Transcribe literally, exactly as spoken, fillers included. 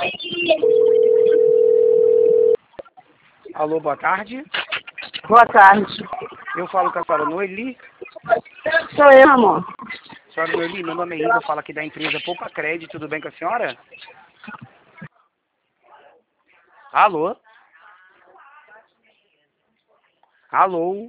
Alô, boa tarde. Boa tarde. Eu falo com a senhora Noeli. Sou eu, amor. Senhora Noeli, meu nome é Igor, eu falo aqui da empresa Poupa Crédito, tudo bem com a senhora? Alô? Alô?